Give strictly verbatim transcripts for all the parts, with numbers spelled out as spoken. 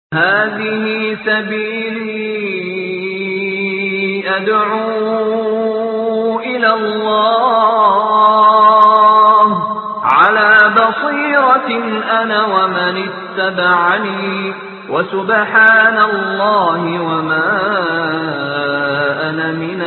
هذه سبيلي أدعو إلى الله على بصيرة أنا ومن اتبعني وسبحان الله وما أنا من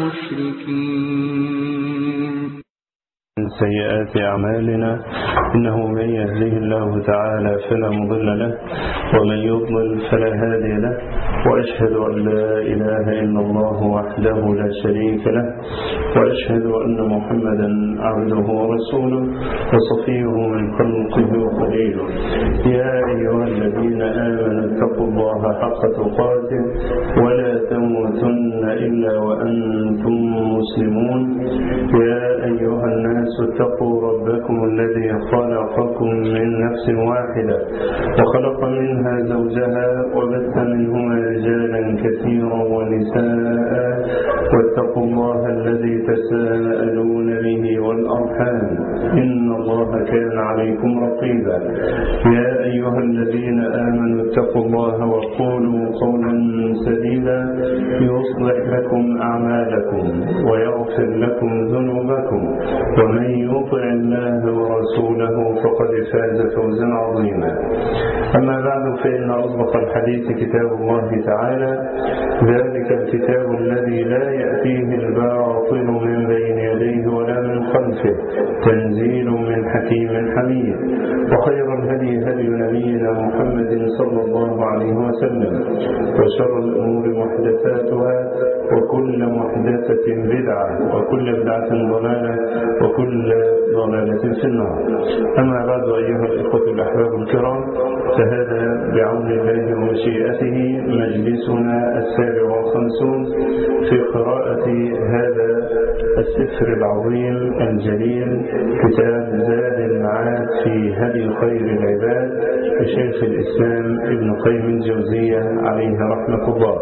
المشركين. من سيئات أعمالنا إنه من يهده الله تعالى فلا مضل له ومن يضلل فلا هادي له، وأشهد أن لا إله إلا الله وحده لا شريك له، وأشهد أن محمدا عبده ورسوله وصفيه من خلقه وخليله. يا أيها الذين آمنوا اتقوا الله حق تقاته ولا تموتن إلا وأنتم مسلمون. يا أيها الناس اتقوا ربكم الذي خلقكم من نفس واحدة وخلق منها زوجها وبث منهما رجالا كثيرا ونساء، واتقوا الله الذي تساءلون به والأرحام إن الله كان عليكم رقيبا. يا أيها الذين آمنوا اتقوا الله وقولوا قولا سديدا يصلح لكم أعمالكم ويغفر لكم ذنوبكم، ومن يطع الله ورسوله فقد فاز فوزا عظيما. أما بعد، فإن أصدق الحديث كتاب الله تعالى، ذلك الكتاب الذي لا يأتيه الباطل من بين يديه ولا من خلفه، تنزيل من حكيم حميد. وخير الهدي هدي نبينا محمد صلى الله عليه وسلم، وشر الأمور محدثاتها، وكل محدثة بدعة، وكل بدعة ضلالة، وكل ضلالة في النار. أما بعد، أيها الإخوة الأحباب الكرام، فهذا بعون الله ومشيئته مجلسنا السابع والخمسون في قراءة هذا السفر العظيم الجليل، كتاب زاد المعاد في هدي خير العباد لشيخ الإسلام ابن قيم الجوزية عليه رحمة الله.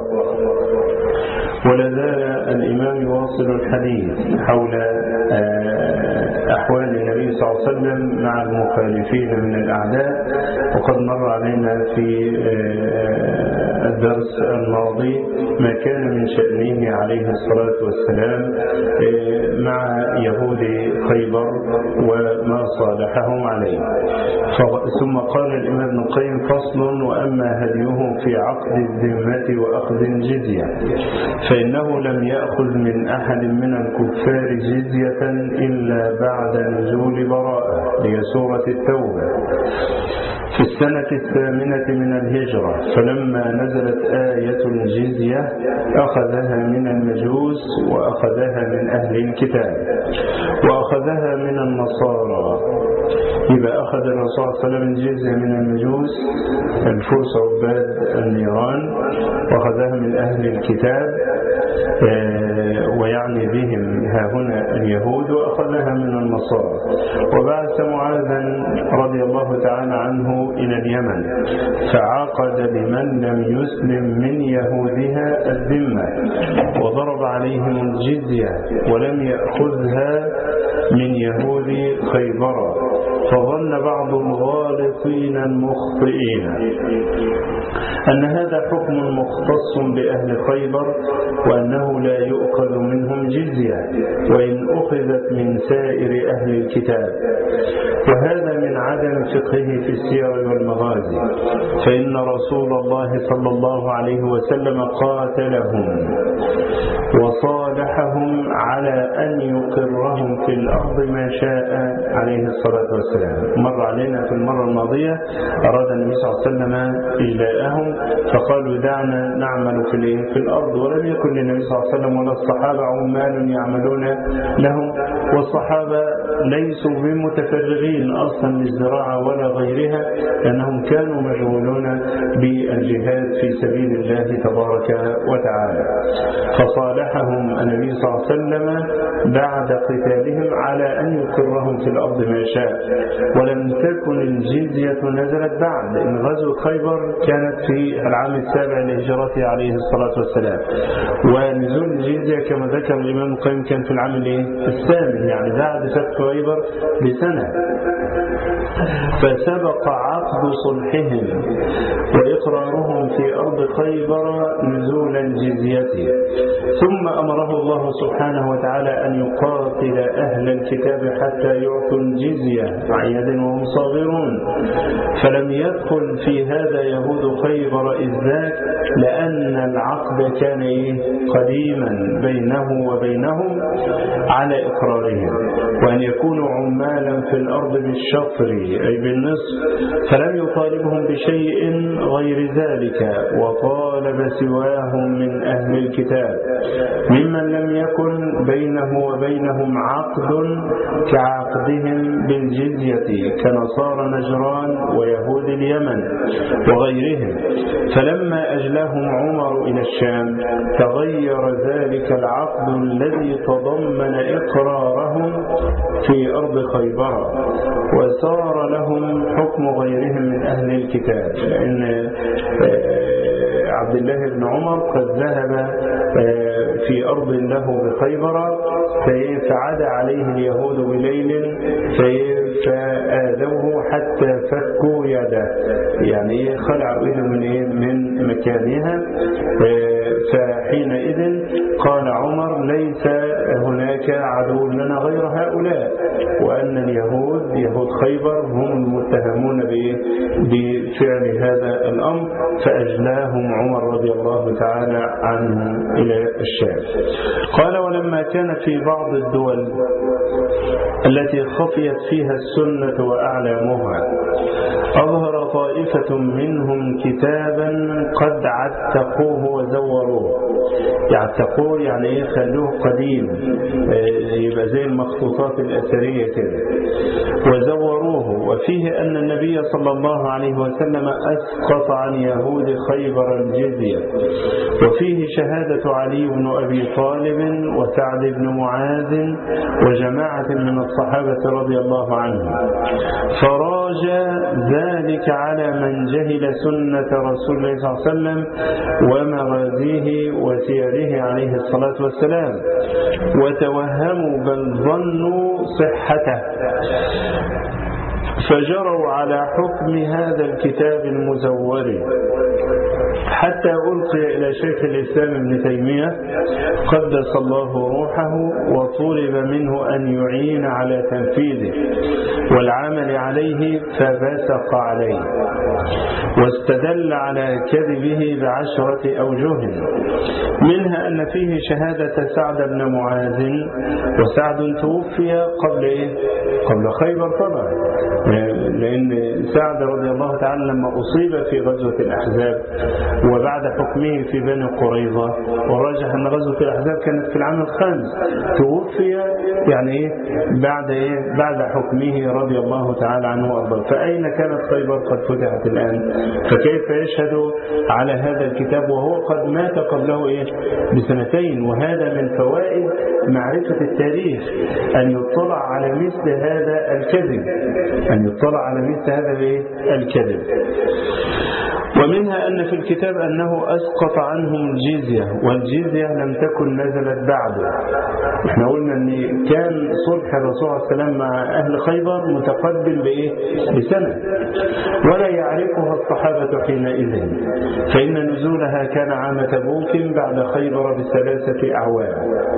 ولا زال الإمام يواصل الحديث حول أحوال النبي صلى الله عليه وسلم مع المخالفين من الأعداء، وقد مر علينا في الدرس الماضي ما كان من شأنه عليه الصلاة والسلام مع يهود خيبر وما صالحهم عليه. ثم قال الإمام ابن القيم: فصل: وأما هديه في عقد الذمة وأخذ الجزية، فإنه لم يأخذ من أحد من الكفار جزية إلا بعد نزول براءة، هي سورة التوبة، في السنة الثامنة من الهجرة. فلما نزلت آية الجزية أخذها من المجوس وأخذها من أهل الكتاب وأخذها من النصارى. إذا أخذ الرسول صلى الله عليه وسلم الجزية من المجوس الفرس عباد النيران، وأخذها من أهل الكتاب ويعني بهم ها هنا اليهود، وأخذها من النصارى. وبعث معاذا رضي الله تعالى عنه إلى اليمن، فعقد لمن لم يسلم من يهودها الذمة، وضرب عليهم الجزية ولم يأخذها من يهود خيبر. فظن بعض الغالطين المخطئين أن هذا حكم مختص بأهل خيبر، وأنه لا يؤخذ منهم جزية وإن أخذت من سائر أهل الكتاب، وهذا من عدم فقهه في السير والمغازي، فإن رسول الله صلى الله عليه وسلم قاتلهم وصالحهم على أن يقرهم في الأرض ما شاء عليه الصلاة والسلام. مر علينا في المرة الماضية أراد النبي صلى الله عليه وسلم إجلاءهم، فقالوا: دعنا نعمل في في الأرض. ولم يكن للنبي صلى الله عليه وسلم ولا الصحابة عمال يعملون لهم، والصحابة ليسوا بمتفرغين أصلا للزراعة ولا غيرها، لأنهم كانوا مشغولون بالجهاد في سبيل الله تبارك وتعالى. فصالحهم النبي صلى الله عليه وسلم بعد قتالهم على أن يقرهم في الأرض ما شاء، ولم تكن الجزية نزلت بعد. إن غزوة خيبر كانت في العام السابع لهجرته عليه الصلاة والسلام، ونزول الجزية كما ذكر الإمام القيم كان في العام الثامن، يعني بعد فتح خيبر بسنة. فسبق عقد صلحهم وإقرارهم في أرض خيبر نزول الجزية، ثم أمره الله سبحانه وتعالى أن يقاتل أهل الكتاب حتى يعطوا الجزية عن يد وهم صاغرون، فلم يدخل في هذا يهود خيبر إذ ذاك، لأن العقد كان قديما بينه وبينهم على إقرارهم وأن يكونوا عمالا في الأرض بالشطر أي بالنصف، فلم يطالبهم بشيء غير ذلك، وطالب سواهم من أهل الكتاب ممن لم يكن بينه وبينهم عقد كعقدهم بالجزية كنصارى نجران ويهود اليمن وغيرهم. فلما أجلاهم عمر إلى الشام تغير ذلك العقد الذي تضمن إقرارهم في أرض خيبر، وصار لهم حكم غيرهم من أهل الكتاب، لأن عبد الله بن عمر قد ذهب في أرض له بخيبر فعاد عليه اليهود بليل فآذوه حتى فكوا يده، يعني خلعوا يده من من مكانها. فحينئذ قال عمر ليس هناك عدو لنا غير هؤلاء، وأن اليهود يهود خيبر هم المتهمون بفعل هذا الأمر، فأجلاهم عمر رضي الله تعالى عنه إلى الشام. قال ولما كان في بعض الدول التي خفيت فيها السنة وأعلامها أظهر طائفة منهم كتابا قد عتقوه وزوروه. يعتقوه يعني يخلوه قديم، يبقى زي المخطوطات الأثرية كده، وزوروه، وفيه أن النبي صلى الله عليه وسلم أسقط عن يهود خيبر الجزية، وفيه شهادة علي بن أبي طالب وسعد بن معاذ وجماعة من الصحابة رضي الله عنهم، فراج ذلك على من جهل سنة رسول الله صلى الله عليه وسلم ومغازيه وسيره عليه الصلاة والسلام، وتوهموا بل ظنوا صحته، فجروا على حكم هذا الكتاب المزور، حتى ألقي إلى شيخ الإسلام ابن تيمية قدس الله روحه، وطلب منه أن يعين على تنفيذه والعمل عليه، فبسق عليه واستدل على كذبه بعشرة أوجه، منها أن فيه شهادة سعد بن معاذ، وسعد توفي قبل إيه؟ قبل خيبر طبعا، لأن سعد رضي الله تعالى لما أصيب في غزوة الأحزاب وبعد حكمه في بني قريظة، وراجح أن غزوة الأحزاب كانت في العام الخامس، توفي يعني إيه؟ بعد إيه؟ بعد حكمه رضي الله تعالى عنه وأرضاه. فأين كانت خيبر قد فتحت الآن؟ فكيف يشهد على هذا الكتاب وهو قد مات قبله إيه؟ بسنتين؟ وهذا من فوائد معرفة التاريخ، أن يطلع على مثل هذا الكذب، أن يطلع على مثل هذا الكذب. ومنها أن في الكتاب أنه أسقط عنهم الجزية، والجزية لم تكن نزلت بعده. احنا قلنا أن كان صلح الرسول صلى الله عليه وسلم مع أهل خيبر متقدم بإيه؟ بسنة، ولا يعرفها الصحابة حينئذ، فإن نزولها كان عام تبوك بعد خيبر بثلاثة أعوام.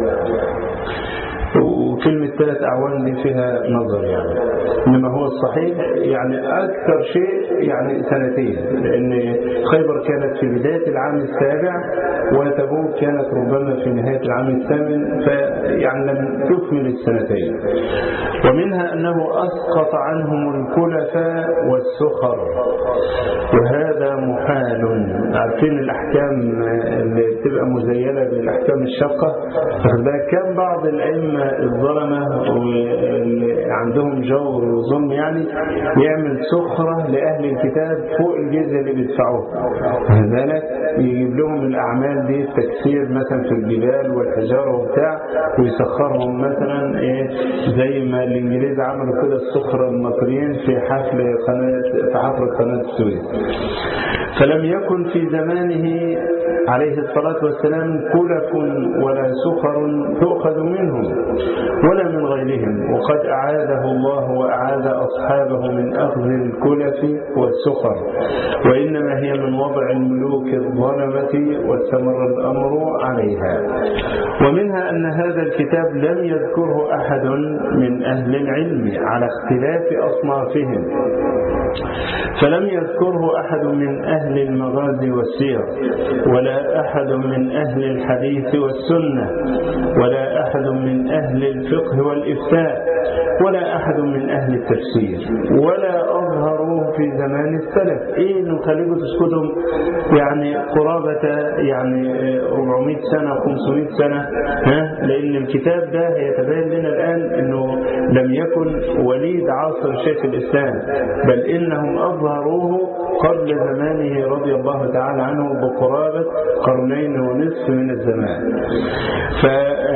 وكلمة ثلاث أعوام دي فيها نظر يعني، إنما هو الصحيح يعني أكثر شيء يعني سنتين، لأن خيبر كانت في بداية العام السابع وتبوك كانت ربما في نهاية العام الثامن، فيعني لم تكمل السنتين. ومنها أنه أسقط عنهم الكلفاء والسخر، وهذا محال. عارفين الأحكام اللي بتبقى مزيلة بالأحكام الشقة، كان بعض الأئمة الظلمة واللي عندهم جور وظلم يعني يعمل سخرة لأهل الكتاب فوق الجزية اللي بيدفعوها، لذلك يجيب لهم الأعمال دي التكسير مثلا في الجبال والحجارة وبتاع، ويسخرهم مثلا إيه زي ما الإنجليز عملوا كده السخرة المصريين في حفل قناة في حفل قناة السويس. فلم يكن في زمانه عليه الصلاة والسلام كلف ولا سخر تؤخذ منهم ولا من غيرهم، وقد أعاده الله وأعاد أصحابه من أخذ الكلف والسخر، وإنما هي من وضع الملوك الظلمة واستمر الأمر عليها. ومنها أن هذا الكتاب لم يذكره أحد من أهل العلم على اختلاف أصنافهم، فلم يذكره أحد من أهل المغازي والسير، ولا أحد من أهل الحديث والسنة، ولا أحد من أهل الفقه والإفتاء، ولا أحد من أهل التفسير، ولا أظهروه في زمان السلف. إيه نخليكم تسكتهم يعني قرابة يعني أربعمائة سنة وخمسمائة سنة، ها؟ لأن الكتاب ده يتبين لنا الآن أنه لم يكن وليد عصر شيخ الإسلام، بل إنهم أظهروه قبل زمانه رضي الله تعالى عنه بقرابة قرنين ونصف من الزمان. ف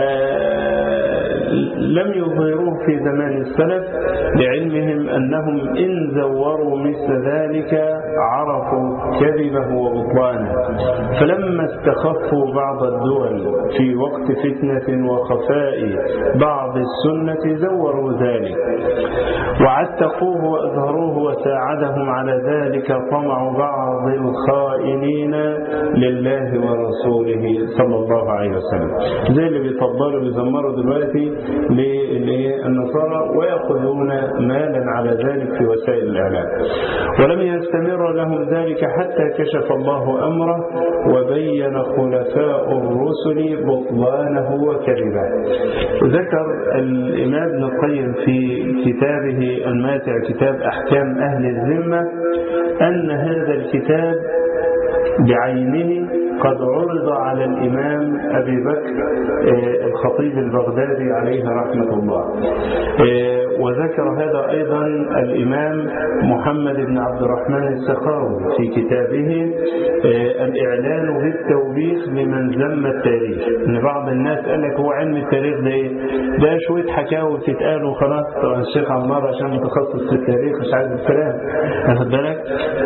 لم يظهروه في زمان السلف لعلمهم أنهم إن زوروا مثل ذلك عرفوا كذبه وبطلانه، فلما استخفوا بعض الدول في وقت فتنة وخفاء بعض السنة زوروا ذلك وعتقوه وأظهروه، وساعدهم على ذلك طمع بعض الخائنين لله ورسوله صلى الله عليه وسلم، زي اللي بيطبلوا ويزمروا دلوقتي للنصارى ويأخذون مالا على ذلك في وسائل الإعلام. ولم يستمر لهم ذلك حتى كشف الله أمره وبين خلفاء الرسل بطلانه وكذبه. ذكر الإمام ابن القيم في كتابه الماتع كتاب أحكام أهل الذمة أن هذا الكتاب بعينه قد عرض على الإمام أبي بكر الخطيب البغدادي عليه رحمة الله، وذكر هذا أيضا الإمام محمد بن عبد الرحمن السخاوي في كتابه الإعلان بالتوبيخ لمن ذم التاريخ. إن بعض الناس قال لك هو علم التاريخ ده إيه؟ ده شوية حكاوي بتتقال وخلاص. طبعا الشيخ عمار عشان متخصص في التاريخ مش عايز الكلام، واخد بالك؟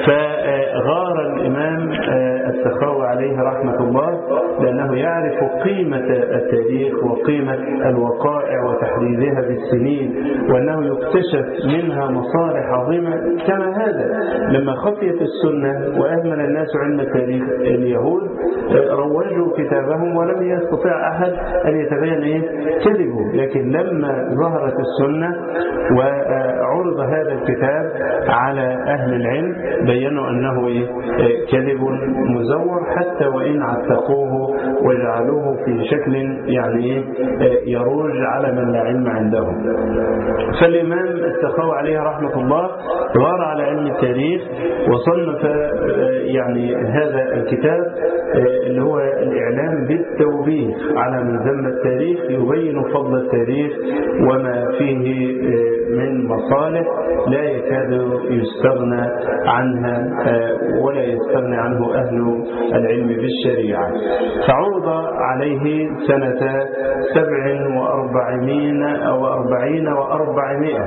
فغار الإمام السخاوي عليه رحمة الله لأنه يعرف قيمة التاريخ وقيمة الوقائع وتحديدها بالسنين، وأنه يكتشف منها مصالح عظيمة. كما هذا لما خفيت السنة وأهمل الناس علم التاريخ اليهود روجوا كتابهم ولم يستطيع أحد أن يتبين إيه كذبه، لكن لما ظهرت السنة وعرض هذا الكتاب على أهل العلم بينوا أنه إيه كذب مزور، حتى وإن عتقوه وجعلوه في شكل يعني يروج على من لا علم عندهم. فالإمام السخاوي عليه رحمة الله غار على علم التاريخ وصنف يعني هذا الكتاب اللي هو الإعلام بالتوبيخ على من ذم التاريخ، يبين فضل التاريخ وما فيه من مصالح لا يكاد يستغنى عنها ولا يستغنى عنه أهل العلم بالشريعة. فعرض عليه سنة سبع وأربعين أو أربعين وأربعمائة.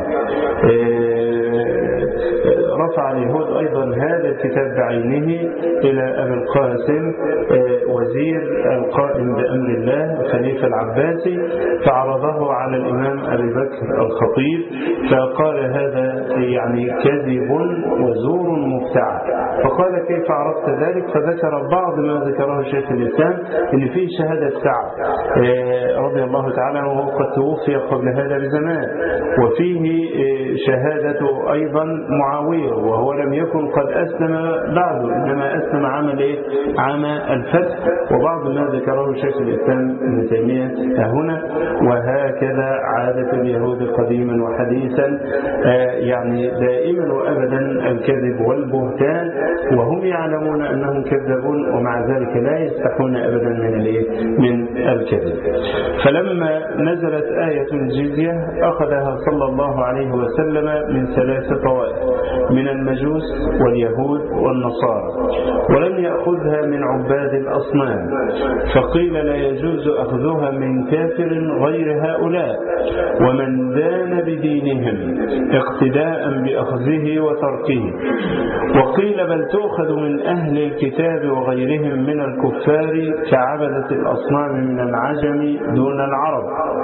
رفع اليهود أيضا هذا الكتاب بعينه إلى أبي القاسم وزير القائم بأمر الله الخليفة العباسي، فعرضه على الإمام أبي بكر الخطيب فقال هذا يعني كذب وزور مفتعى. فقال كيف عرفت ذلك؟ فذكر بعض ما ذكره شيخ الإسلام إن فيه شهادة سعد رضي الله تعالى عنه وقد توفي قبل هذا بزمان، وفيه شهادة أيضا معاوية وهو لم يكن قد أسلم بعده، إنما أسلم عام إيه؟ عام الفتح، وبعض ما ذكره شيخ الإسلام ابن تيمية هنا. وهكذا عادة اليهود قديما وحديثا يعني دائما وأبدا الكذب والبهتان، وهم يعلمون أنهم كذبون ومع ذلك لا يستحون أبدا من من الكذب. فلما نزلت آية الجزية أخذها صلى الله عليه وسلم من ثلاث طوائف. من المجوس واليهود والنصارى، ولم يأخذها من عباد الأصنام، فقيل لا يجوز أخذها من كافر غير هؤلاء ومن دان بدينهم اقتداء بأخذه وتركه. وقيل بل تؤخذ من أهل الكتاب وغيرهم من الكفار كعبدة الأصنام من العجم دون العرب.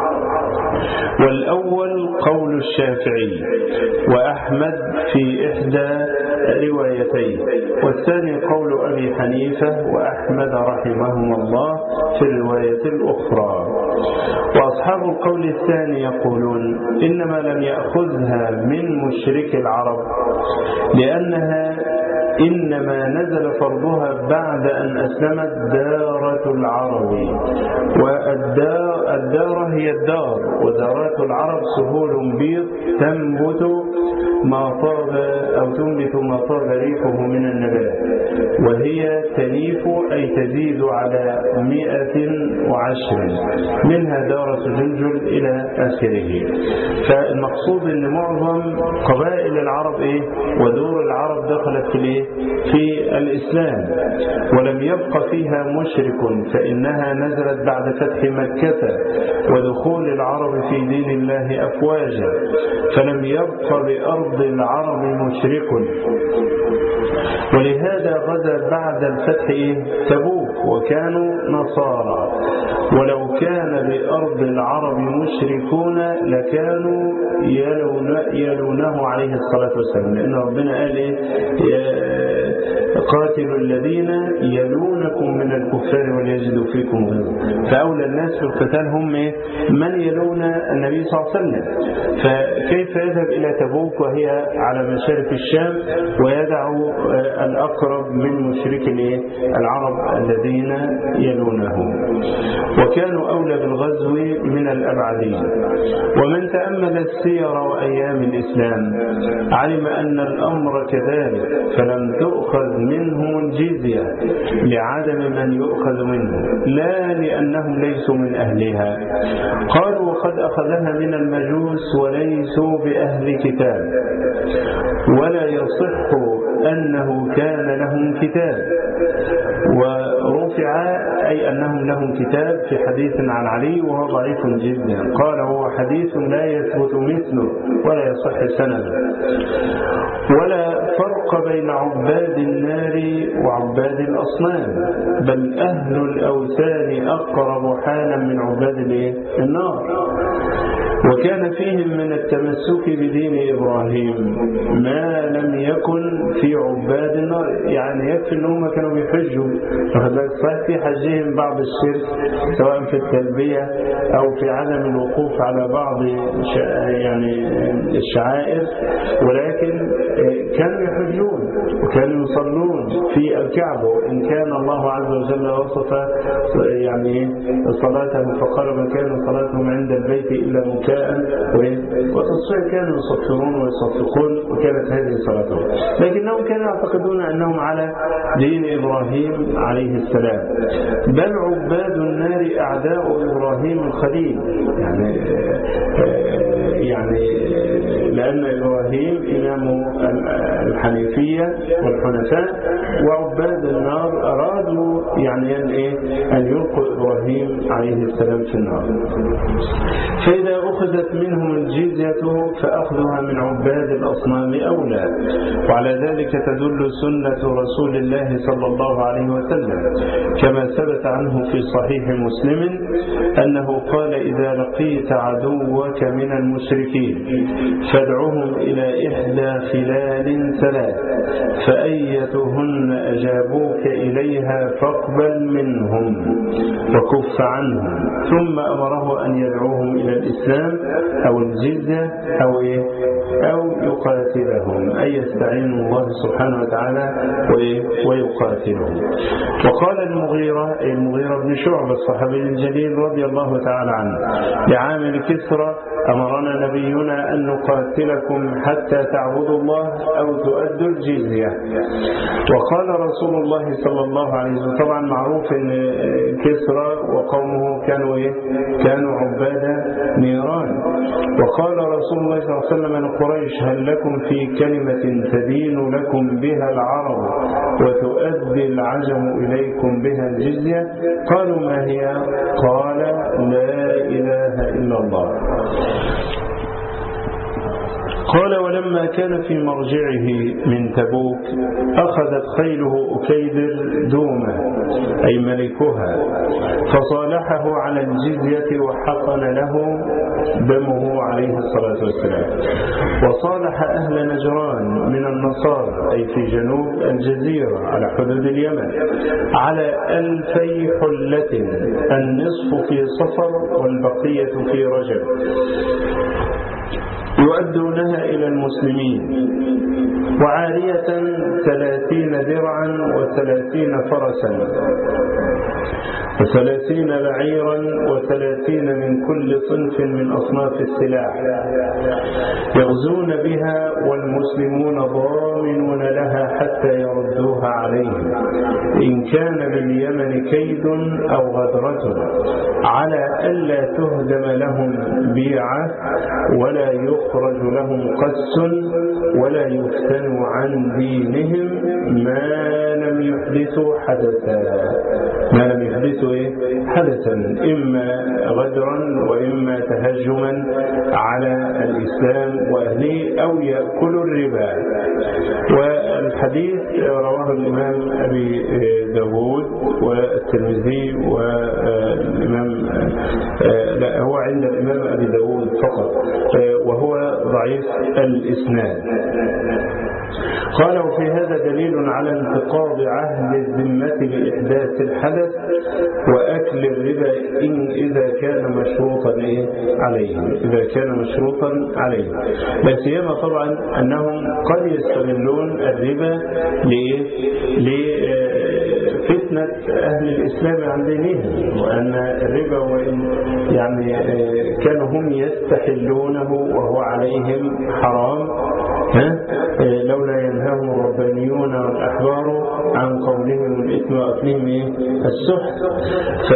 والأول قول الشافعي وأحمد في إحدى روايتين، والثاني قول أبي حنيفة وأحمد رحمهم الله في الرواية الأخرى. وأصحاب القول الثاني يقولون إنما لم يأخذها من مشرك العرب لأنها إنما نزل فرضها بعد أن أسلمت دارة العرب، والدار هي الدار، ودارات العرب سهول بيض تنبت ما طاب أو تنبت ما طاب ريحه من النبات، وهي تليف أي تزيد على مئة وعشر، منها دارة جلجل إلى آخره. فالمقصود أن معظم قبائل العرب إيه؟ ودور العرب دخلت في الإيه؟ في الإسلام، ولم يبق فيها مشرك، فإنها نزلت بعد فتح مكة ودخول العرب في دين الله أفواجا، فلم يبق بأرض العرب مشرك. ولهذا غزا بعد الفتح تبوك وكانوا نصارى، ولو كان بأرض العرب مشركون لكانوا يلون يلونه عليه الصلاة والسلام، لأن ربنا قال إيه؟ قاتلوا الذين يلونكم من الكفار وليجدوا فيكم غيظا. فأولى الناس في القتال هم من يلون النبي صلى الله عليه وسلم، فكيف يذهب إلى تبوك وهي على مشارف الشام ويدع الأقرب من مشرك العرب الذين يلونه؟ وكانوا أولى بالغزو من الأبعدين. ومن تأمل السير وأيام الإسلام علم أن الأمر كذلك، فلم تؤخذ منهم الجزية لعدم من يؤخذ منه، لا لأنهم ليسوا من أهلها. قالوا وقد أخذها من المجوس وليسوا بأهل كتاب، ولا يصح أنه كان لهم كتاب، ورفع أي أنهم لهم كتاب في حديث عن علي وهو ضعيف جدا. قال هو حديث لا يثبت مثله ولا يصح سنده. ولا فرق بين عباد النار وعباد الأصنام، بل أهل الأوثان أقرب حالا من عباد النار. وكان فيهم من التمسك بدين إبراهيم ما لم يكن في عباد النار، يعني يكفي أنهم كانوا بيحجوا، صحيح في حجهم بعض الشرك سواء في التلبية أو في عدم الوقوف على بعض يعني الشعائر، ولكن كانوا يحجون وكانوا يصلون في الكعبة، وإن كان الله عز وجل وصف يعني صلاتهم فقال ما كان صلاتهم عند البيت إلا مكاء وتصفيق، كانوا يصفرون ويصفقون وكانت هذه صلاتهم، لكنهم كانوا يعتقدون أنهم على دين إبراهيم عليه السلام. بل عباد النار أعداء إبراهيم الخليل، يعني يعني لأن إبراهيم إمام الحنيفية والحنفاء، وعباد النار أرادوا يعني أن يلقوا إبراهيم عليه السلام في النار. فإذا أخذت منهم الجزية فأخذها من عباد الأصنام أولى، وعلى ذلك تدل سنة رسول الله صلى الله عليه وسلم كما ثبت عنه في صحيح مسلم أنه قال إذا لقيت عدوك من المشركين فادعهم إلى إحدى خلال ثلاث، فأيتهن أجابوك إليها فاقبل منهم وكف عنهم، ثم أمره أن يدعوهم إلى الإسلام أو الجزية أو إيه أو يقاتلهم، أي يستعين الله سبحانه وتعالى ويقاتلهم. وقال المغيرة المغيرة بن شعبة الصحابي الجليل رضي الله تعالى عنه لعامل كسرى أمرنا نبينا أن نقاتلكم حتى تعبدوا الله أو تؤدوا الجزية. وقال رسول الله صلى الله عليه وسلم، طبعا معروف أن كسرى وقومه كانوا إيه؟ كانوا عباد نيران، نجران. وقال رسول الله صلى الله عليه وسلم لقريش: هل لكم في كلمة تدين لكم بها العرب وتؤدي العجم إليكم بها الجزية؟ قالوا: ما هي؟ قال: لا إله إلا الله. قال: ولما كان في مرجعه من تبوك أخذت خيله أكيدر دومة أي ملكها، فصالحه على الجزية وحقن له دمه عليه الصلاة والسلام. وصالح أهل نجران من النصارى أي في جنوب الجزيرة على حدود اليمن على ألفي حلة، النصف في صفر والبقية في رجب، يؤدونها إلى المسلمين، وعارية ثلاثين درعا وثلاثين فرسا وثلاثين بعيرا وثلاثين من كل صنف من أصناف السلاح، يغزون بها والمسلمون ضامنون لها حتى يردوها عليهم إن كان باليمن كيد أو غدرة، على ألا تهدم لهم بيعة ولا يخرج لهم قس ولا يفتنوا عن دينهم ما لم يحدثوا حدثا ما لم يحدثوا إيه؟ حدثا إما غدرا وإما تهجما على الإسلام وأهله أو يأكلوا الربا. والحديث رواه الإمام أبي داود والترمذي والإمام لا هو عند الإمام أبي داود فقط، وهو ضعيف الإسناد. قال: وفي هذا دليل على انتقاض عهد الذمة بإحداث الحدث وأكل الربا إن إذا كان مشروطا عليه إذا كان مشروطا عليه لا سيما طبعا أنهم قد يستغلون الربا لفتنة أهل الإسلام عن دينهم، وأن الربا وإن يعني كانوا هم يستحلونه وهو عليهم حرام لولا ينهاهم الربانيون والأحبار عن قولهم الإثم وأكلهم السحت، ف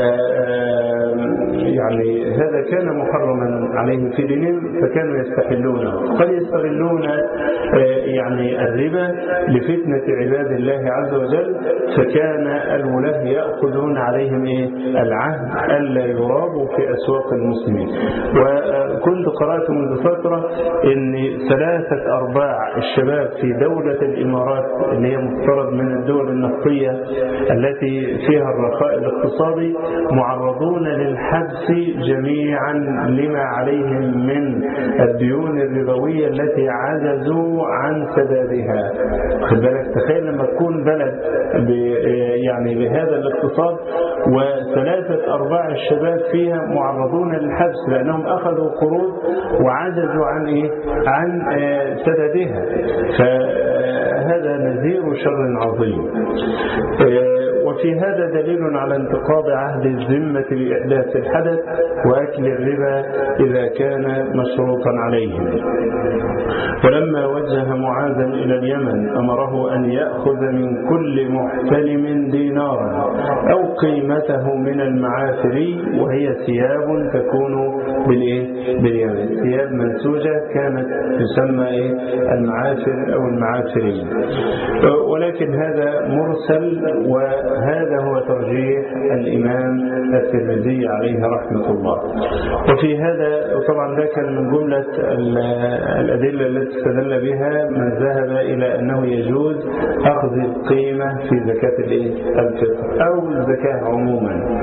يعني هذا كان محرما عليهم في دينهم فكانوا يستحلونه. قد يستغلون يعني الربا لفتنة عباد الله عز وجل، فكان الولاة يأخذون عليهم العهد ألا يرابوا في أسواق المسلمين. وكنت قرأت منذ فترة أن ثلاثة أرباع الشباب في دولة الإمارات اللي هي مفترض من الدول النفطية التي فيها الرخاء الاقتصادي معرضون للحبس جميعا لما عليهم من الديون الربوية التي عجزوا عن سدادها. خد بالك، تخيل لما تكون بلد يعني بهذا الاقتصاد وثلاثة أرباع الشباب فيها معرضون للحبس لأنهم أخذوا قروض وعجزوا عن إيه؟ عن سدادها، فهذا نذير شر عظيم. وفي هذا دليل على انتقاض عهد الذمة بإحداث الحدث وأكل الربا إذا كان مشروطا عليهم. ولما وجه معاذا إلى اليمن أمره أن يأخذ من كل محتلم دينارا أو قيمته من المعافري، وهي ثياب تكون باليمن، ثياب منسوجة كانت تسمى المعافر أو المعافري، ولكن هذا مرسل، وهذا هو ترجيح الإمام الترمذي عليه رحمة الله. وفي هذا طبعا ده كان من جملة الأدلة التي استدل بها من ذهب إلى أنه يجوز أخذ القيمة في زكاة الفطر أو الزكاة عموما.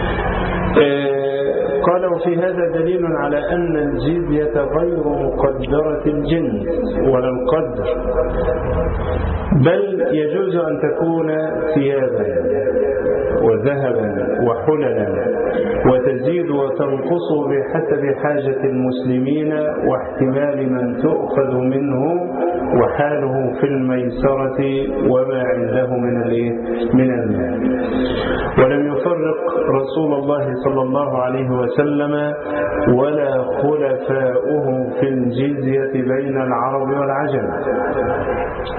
قال: وفي هذا دليل على أن الجزية غير مقدرة الجنس ولا القدر، بل يجوز أن تكون ثيابا وذهبا وحللا وتزيد وتنقص بحسب حاجة المسلمين واحتمال من تؤخذ منه وحاله في الميسرة وما عنده من من المال. ولم يفرق رسول الله صلى الله عليه وسلم ولا خلفاؤه في الجزية بين العرب والعجم،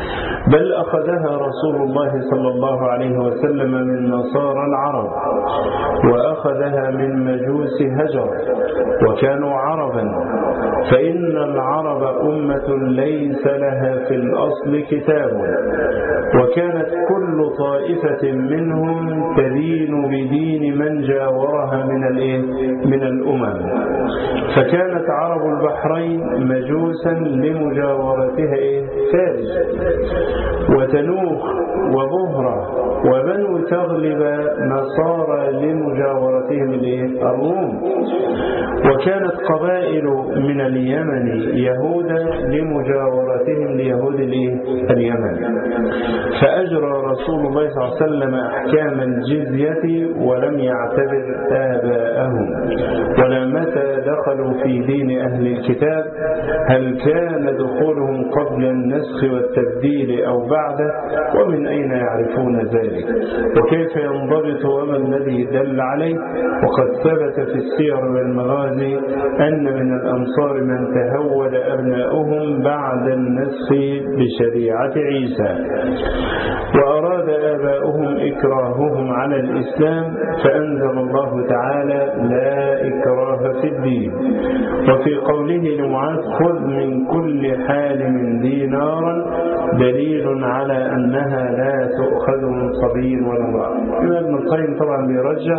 بل أخذها رسول الله صلى الله عليه وسلم من نصارى العرب، وأخذها من مجوس هجر وكانوا عربا، فإن العرب أمة ليس لها في الأصل كتاب، وكانت كل طائفة منهم تدين بدين من جاورها من من الأمم، فكانت عرب البحرين مجوسا لمجاورتها فارس وتنوخ وبهرة وبنو تغلب نصارى لمجاورتهم الروم، وكانت قبائل من اليمن يهودا لمجاورتهم ليهود اليمن، فأجرى رسول الله صلى الله عليه وسلم أحكام الجزية ولم يعتبر آباءهم، ولا متى دخلوا في دين أهل الكتاب هل كان دخولهم قبل النسخ والتبديل أو بعده، ومن أين يعرفون ذلك، وكيف ينضبط وما الذي دل عليه. وقد ثبت في السير والمغازي أن من الأنصار من تهود أبناؤهم بعد النسخ بشريعة عيسى، وأراد آباؤهم إكراههم على الإسلام فأنزل الله تعالى لا إكراه في الدين. وفي قوله لمعاذ خذ من كل حال دينارا دليل على أنها لا تؤخذ من صبي ولا امرأة. ابن القيم طبعا بيرجح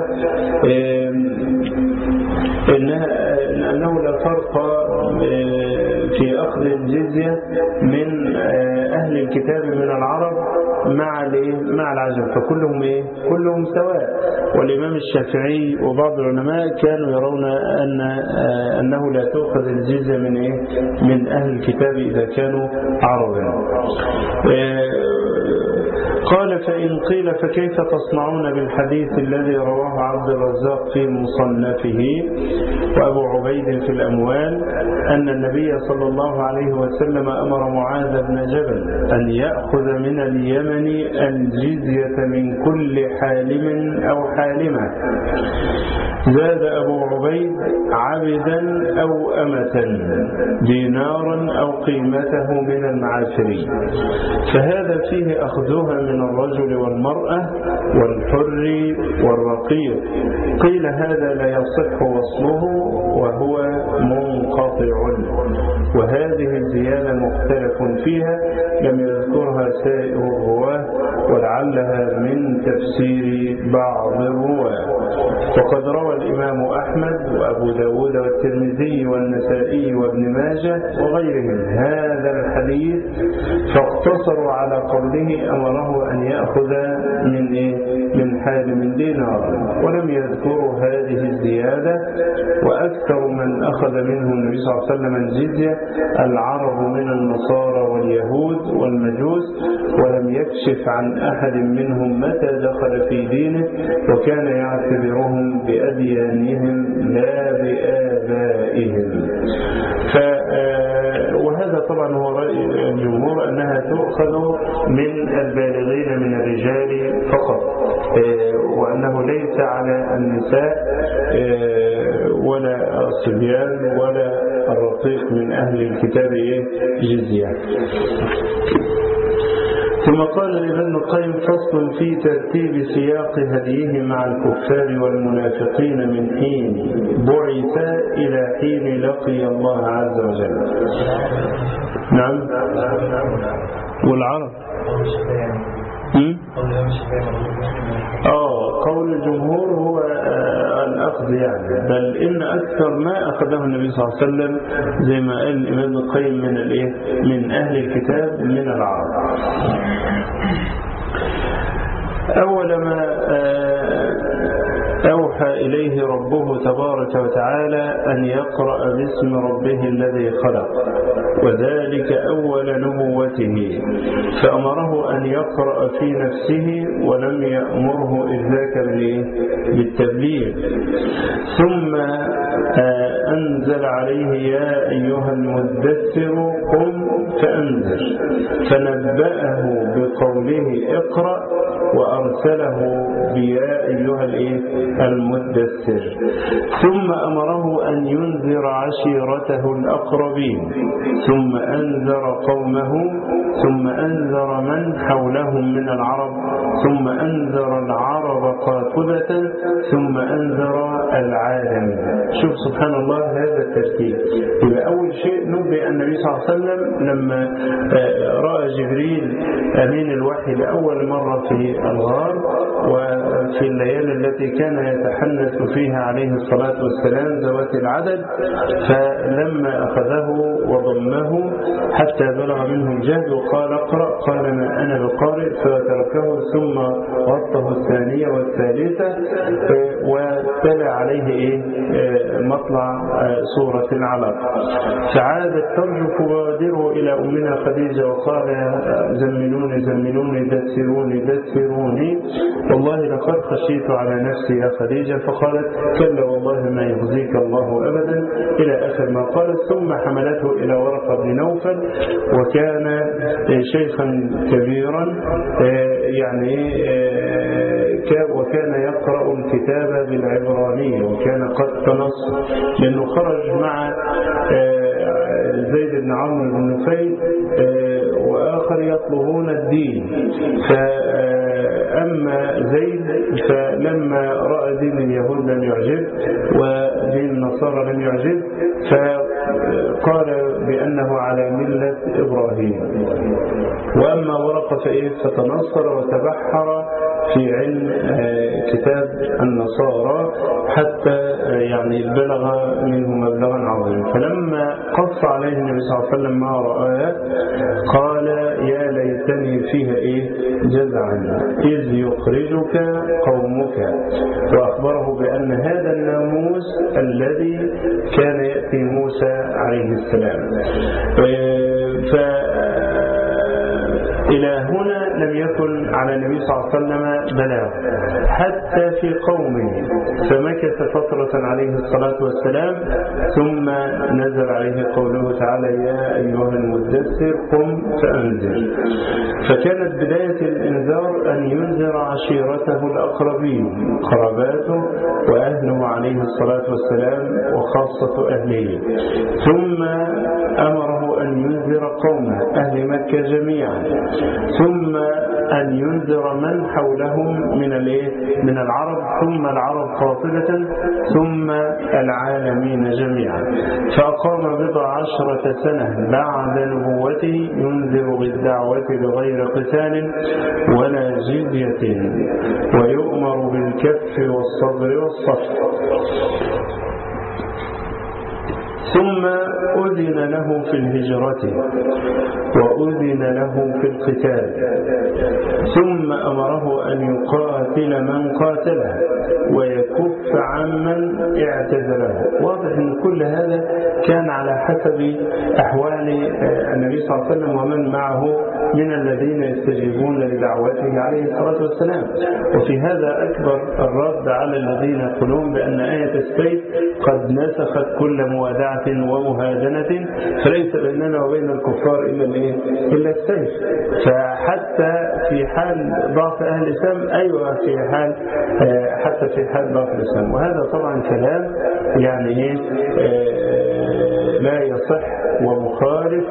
أنه لا فرق في أخذ الجزية من أهل الكتاب من العرب مع مع العجم، فكلهم إيه؟ كلهم سواء. والإمام الشافعي وبعض العلماء كانوا يرون أن أنه لا تؤخذ الجزية من إيه؟ من أهل الكتاب إذا كانوا عربا. قال فإن قيل فكيف تصنعون بالحديث الذي رواه عبد الرزاق في مصنفه وأبو عبيد في الأموال أن النبي صلى الله عليه وسلم أمر معاذ بن جبل أن يأخذ من اليمن الجزية من كل حالم أو حالمة، زاد أبو عبيد عبدا أو أمة دينارا أو قيمته من المعاشري، فهذا فيه أخذها من الرجل والمرأة والحر والرقيق. قيل هذا لا يصح وصله وهو منقطع، وهذه الزيادة مختلف فيها لم يذكرها سائر الرواه، ولعلها من تفسير بعض الرواه. وقد روى الإمام أحمد وأبو داود والترمذي والنسائي وابن ماجه وغيرهم هذا الحديث، فاقتصروا على قوله أمره أن يأخذ من إيه؟ من حال من دينار، ولم يذكروا هذه الزيادة. وأكثر من أخذ منه النبي صلى الله عليه وسلم الجزية العرب من النصارى واليهود والمجوس، ولم يكشف عن أحد منهم متى دخل في دينه، وكان يعتبرهم بأديانهم لا بآبائهم. ف وهذا طبعا هو رأي الجمهور أنها تؤخذ من البالغين من الرجال فقط، وأنه ليس على النساء ولا الصبيان ولا الرقيق من أهل الكتاب جزية. ثم قال ابن القيم فصل في ترتيب سياق هديه مع الكفار والمنافقين من حين بعث إلى حين لقي الله عز وجل. نعم. والعرب آه قول الجمهور هو آه الأخذ يعني، بل إن أكثر ما أخذه النبي صلى الله عليه وسلم زي ما قال الإمام القيم من الإيه من أهل الكتاب من العرب. أول ما آه أوحى إليه ربه تبارك وتعالى أن يقرأ باسم ربه الذي خلق، وذلك أول نبوته، فأمره أن يقرأ في نفسه ولم يأمره إذ ذاك بالتبليغ. ثم أنزل عليه يا أيها المدثر قم فأنذر، فنبأه بقوله اقرأ، وأرسله بيا أيها المدثر. ثم أمره أن ينذر عشيرته الأقربين، ثم أنذر قومه، ثم أنذر من حولهم من العرب، ثم أنذر العرب قاطبة، ثم أنذر العالم. شوف سبحان الله هذا الترتيب. يبقى أول شيء نبئ النبي صلى الله عليه وسلم لما رأى جبريل أمين الوحي لأول مرة في الغار وفي الليالي التي كان يتحنث فيها عليه الصلاة والسلام ذوات العدد، فلما أخذه وضمه حتى بلغ منه الجهد وقال اقرأ، قال ما أنا بقارئ، فتركه ثم غطه الثانية والثالثة وتلا عليه إيه مطلع سورة العلق. فعادت ترجف بوادره إلى أمنا خديجة وقال زملوني زملوني دثروني دثروني، والله لقد خشيت على نفسي يا خديجة، فقالت كلا والله ما يخزيك الله أبدا إلى آخر ما قالت. ثم حملته إلى ورقة بن نوفل، وكان شيخا كبيرا يعني وكان يقرأ الكتاب بالعبرانية، وكان قد تنص لأنه خرج مع زيد بن عمرو بن نفيل وآخر يطلبون الدين. فأما زيد فلما رأى دين اليهود لم يعجب ودين النصارى لم يعجب، فقال بأنه على ملة إبراهيم. وأما ورقة فتنصر وتبحر في علم كتاب النصارى حتى يعني بلغ منه مبلغا عظيما. فلما قص عليه النبي صلى الله عليه وسلم ما رآه قال يا ليتني فيها إيه جزعا إذ يخرجك قومك، وأخبره بأن هذا الناموس الذي كان يأتي موسى عليه السلام. ف إلى هنا لم يكن على النبي صلى الله عليه وسلم بلاغ حتى في قومه، فمكث فترة عليه الصلاة والسلام، ثم نزل عليه قوله تعالى يا أيها المدثر قم فأنذر. فكانت بداية الإنذار أن ينذر عشيرته الأقربين، قراباته وأهله عليه الصلاة والسلام وخاصة أهله. ثم أمره أن ينذر قومه أهل مكة جميعا، ثم أن ينذر من حولهم من من العرب، ثم العرب قاطبة، ثم العالمين جميعا. فأقام بضع عشرة سنة بعد نبوته ينذر بالدعوة بغير قتال ولا جزية، ويؤمر بالكف والصبر والصف. ثم أذن له في الهجرة وأذن له في القتال، ثم أمره أن يقاتل من قاتله ويكف عمن اعتزله. واضح أن كل هذا كان على حسب أحوال النبي صلى الله عليه وسلم ومن معه من الذين يستجيبون لدعوته عليه الصلاة والسلام. وفي هذا أكبر الرد على الذين يقولون بأن آية السيف قد نسخت كل موادعة ومهادنة، فليس بيننا وبين الكفار إلا إلا السيف. فحتى في حال ضعف أهل الإسلام، أيوة في حال حتى في حال ضعف الإسلام. وهذا طبعا كلام يعني لا يصح ومخالف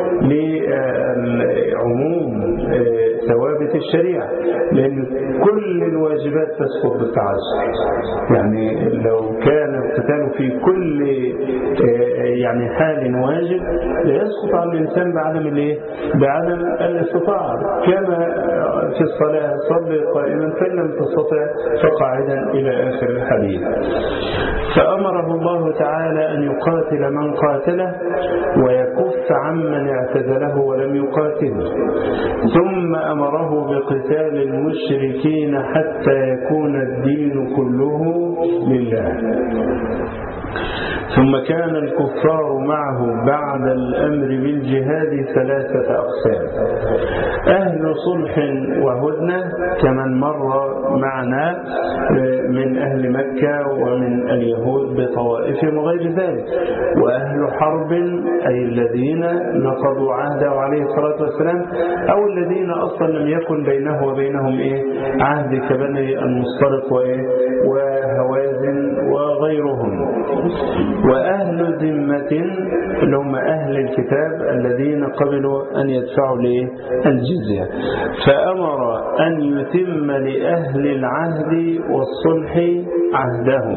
لعموم ثوابت الشريعة، لأن كل الواجبات تسقط بالتعجل. يعني لو كان القتال في كل يعني حال واجب ليسقط على الإنسان بعدم الايه بعدم الاستطاعة، كما في الصلاة صلي قائما فإن لم تستطع فقاعدا إلى آخر الحديث. فأمره الله تعالى أن يقاتل من قاتله ويكف عمن اعتزله ولم يقاتله، ثم أمره بقتال المشركين حتى يكون الدين كله لله. ثم كان الكفار معه بعد الأمر بالجهاد ثلاثة أقسام: أهل صلح وهدنة كمن مر معنا من أهل مكة ومن اليهود بطوائفهم وغير ذلك، وأهل حرب أي الذين نقضوا عهده عليه الصلاة والسلام أو الذين أصلا لم يكن بينه وبينهم إيه عهد كبني المصطلق وإيه وهوازن وغيرهم، وأهل ذمة اللي هم أهل الكتاب الذين قبلوا أن يدفعوا للجزية، فأمر أن يتم لأهل العهد والصلح عهدهم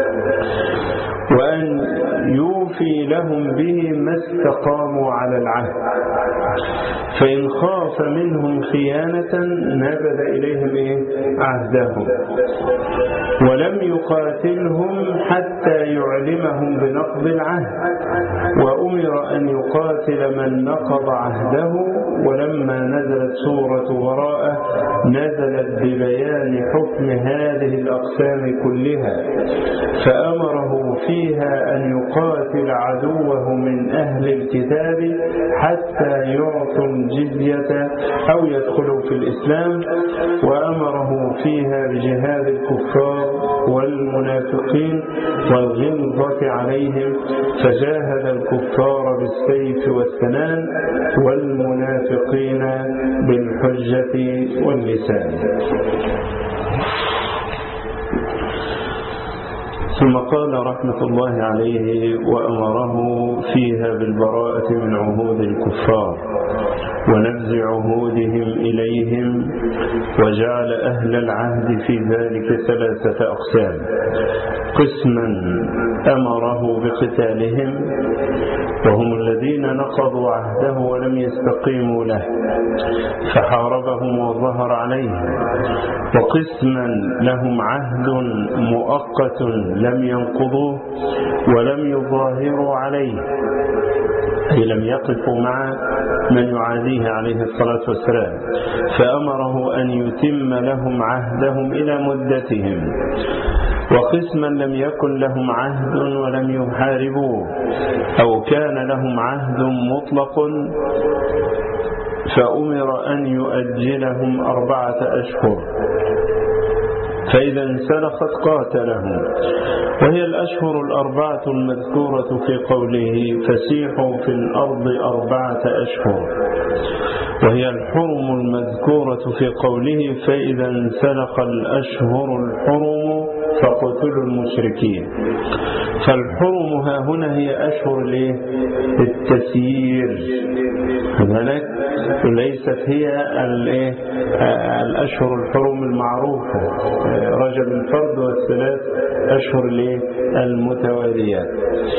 وأن يوفي لهم به ما استقاموا على العهد، فإن خاف منهم خيانة نبذ إليهم إيه؟ عهدهم، ولم يقاتلهم حتى يعلمهم بنقض العهد، وأمر أن يقاتل من نقض عهده. ولما نزلت سورة براءة نزلت ببيان حكم هذه الأقسام كلها، فأمره فيها أن يقاتل عدوه من أهل الكتاب حتى يعطوا الجزية أو يدخلوا في الإسلام، وأمره فيها بجهاد الكفار والمنافقين والغلظة عليهم، فجاهد الكفار بالسيف والسنان والمنافقين بالحجة واللسان. ثم قال رحمة الله عليه: وأمره فيها بالبراءة من عهود الكفار ونبذ عهودهم إليهم، وجعل أهل العهد في ذلك ثلاثة أقسام: قسما أمره بقتالهم وهم الذين نقضوا عهده ولم يستقيموا له فحاربهم وظهر عليهم، وقسما لهم عهد مؤقت لم ينقضوه ولم يظاهروا عليه، أي لم يقفوا مع من يعاديه عليه الصلاة والسلام، فأمره أن يتم لهم عهدهم إلى مدتهم. وقسما لم يكن لهم عهد ولم يحاربوه أو كان لهم عهد مطلق، فأمر أن يؤجلهم أربعة أشهر، فإذا انسلخت قاتلهم. وهي الأشهر الأربعة المذكورة في قوله: فسيحوا في الأرض أربعة أشهر، وهي الحرم المذكورة في قوله: فإذا انسلخ الأشهر الحرم فقتلوا المشركين. فالحرم ها هنا هي أشهر التسيير، هناك ليست هي الأشهر الحرم المعروفة رجب الفرد والثلاث أشهر المتواليات.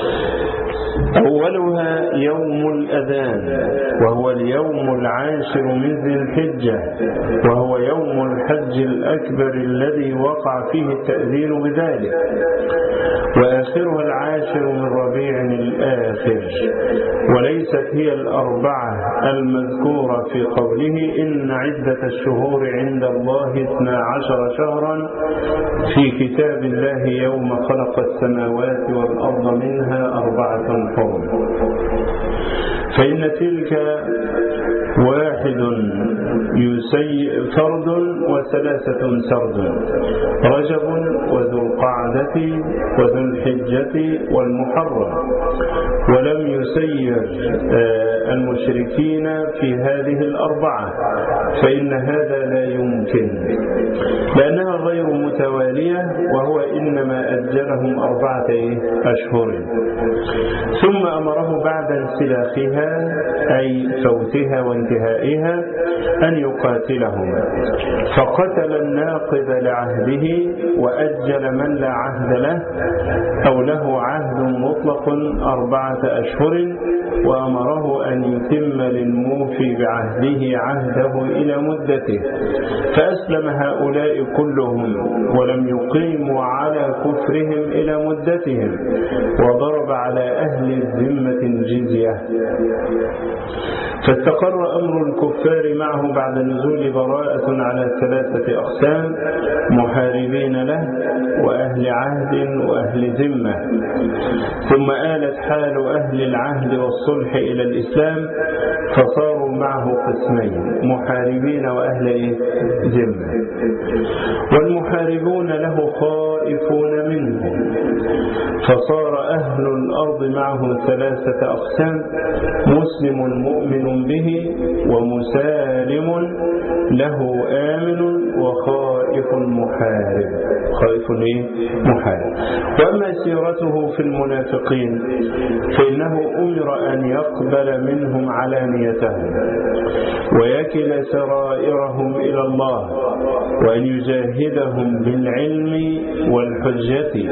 أولها يوم الأذان، وهو اليوم العاشر من ذي الحجة، وهو يوم الحج الأكبر الذي وقع فيه التأذين بذلك. وآخرها العاشر من ربيع الآخر، وليست هي الأربعة المذكورة في قوله: إن عدة الشهور عند الله اثنا عشر شهرا في كتاب الله يوم خلق السماوات والأرض منها أربعة حرم. فإن تلك واحد يسي فرد وثلاثة سرد: رجب وذو القعدة وذو الحجة والمحرم. ولم يسير المشركين في هذه الأربعة، فإن هذا لا يمكن لأنها غير متوالية، وهو إنما أجلهم أربعة أشهر. ثم أمره بعد انسلاخها أي فوتها وانتهائها أن يقاتلهم، فقتل الناقض لعهده وأجل من لا عهد له أو له عهد مطلق أربعة أشهر، وأمره أن يتم للموفي بعهده عهده إلى مدته. فأسلم هؤلاء كلهم يقتلهم ولم يقيموا على كفرهم إلى مدتهم، وضرب على أهل الذمة الجزية. فاستقر أمر الكفار معه بعد نزول براءة على ثلاثة أقسام: محاربين له، وأهل عهد، وأهل ذمة. ثم آلت حال أهل العهد والصلح إلى الإسلام، فصاروا معه قسمين: محاربين وأهل ذمة. والمحاربون له خائفون منه، فصار أهل الأرض معه ثلاثة أقسام: مسلم مؤمن به، ومسالم له آمن، وخائف محارب. خائف محارب. وأما سيرته في المنافقين فإنه أمر أن يقبل منهم علانيتهم، ويكل سرائرهم إلى الله، وأن يجاهدهم بالعلم والحجة،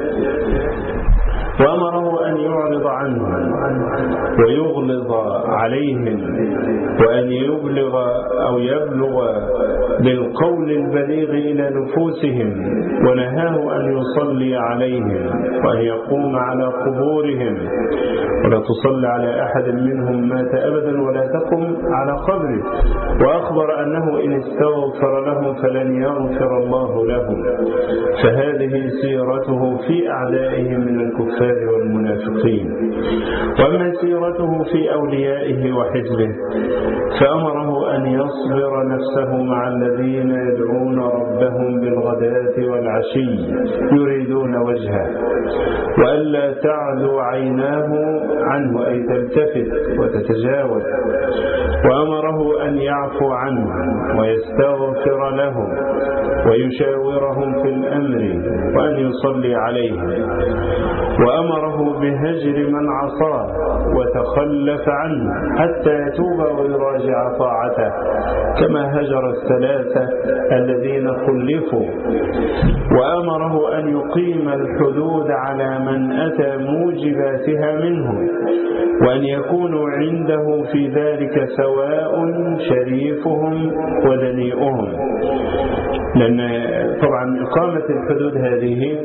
وأمره أن يعرض عنهم ويغلظ عليهم، وأن يبلغ أو يبلغ بالقول البليغ إلى نفوسهم، ونهاه أن يصلي عليهم، وأن يقوم على قبورهم، ولا تصلي على أحد منهم مات أبدا ولا تقم على قبره. وأخبر أنه إن استغفر له فلن يغفر الله له. فهذه سيرته في أعدائه من الكفار والمنافقين. وأما سيرته في أوليائه وحزبه فأمره أن يصبر نفسه مع الذين يدعون ربهم بالغداة والعشي يريدون وجهه، وألا تعدو عيناه عنه، أي تلتفت وتتجاوز. وأمره أن يعفو عنهم ويستغفر لهم ويشاورهم في الأمر، وأن يصلي عليهم. وأمره بهجر من عصاه وتخلف عنه حتى يتوب ويراجع طاعته، كما هجر الثلاثة الذين خلفوا. وأمره أن يقيم الحدود على من أتى موجباتها منهم، وأن يكونوا عنده في ذلك سواء شريفهم ودنيئهم. لأن طبعا إقامة الحدود هذه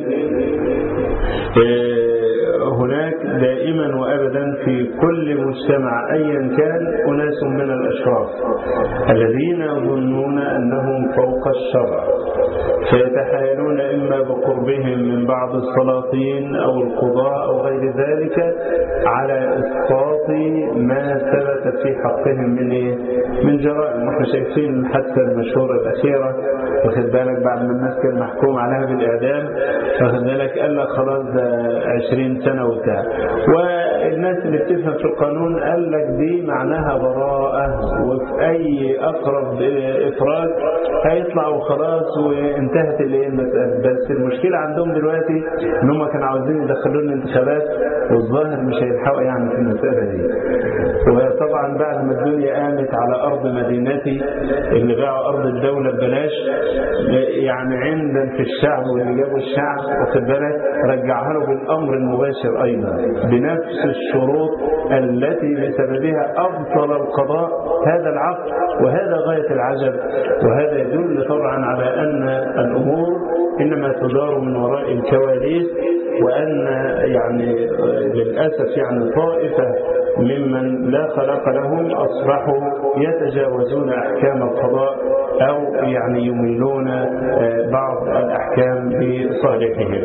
هناك دائما وأبدا في كل مجتمع أيا كان أناس من الأشراف الذين يظنون أنهم فوق الشرع، فيتحايلون إما بقربهم من بعض السلاطين أو القضاء أو غير ذلك على إسقاط ما ثبت في حقهم من إيه؟ من جرائم. نحن شايفين الحادثة المشهورة الأخيرة، واخد بالك، بعد ما الناس كان محكوم عليها بالإعدام، واخد بالك، قال لك خلاص ده عشرين سنة وبتاع. والناس اللي بتفهم في القانون قال لك دي معناها براءة، وفي أي أقرب إفراج هيطلع وخلاص وانتهت المسألة. بس المشكلة عندهم دلوقتي إن هم كانوا عاوزين يدخلوا لنا انتخابات، والظاهر مش هيلحقوا يعني في المسألة دي. وطبعا بعد ما الدنيا قامت على أرض مدينتي اللي باعوا أرض الدولة ببلاش، يعني عندنا في الشعب واللي جابوا الشعب، واخد بالك، رجعها له بالأمر المباشر أيضا بنفس الشروط التي بسببها أبطل القضاء هذا العقد. وهذا غاية العجب، وهذا يدل طبعا على أن الأمور إنما تدار من وراء الكواليس، وأن يعني للأسف يعني طائفة ممن لا خلق لهم أصبحوا يتجاوزون أحكام القضاء أو يعني يميلون بعض الأحكام بصالحهم.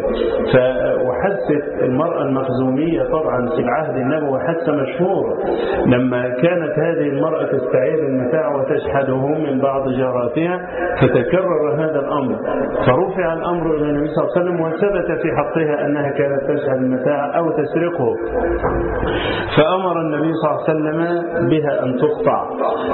وحدثت المرأة المخزومية طبعا في العهد النبوي حادثة مشهورة، لما كانت هذه المرأة تستعير المتاع وتشحده من بعض جاراتها، فتكرر هذا الأمر، فرفع الأمر إلى النبي صلى الله عليه وسلم، وثبت في حقها أنها كانت تشحد المتاع أو تسرقه، فأمر النبي صلى الله عليه وسلم بها أن تقطع.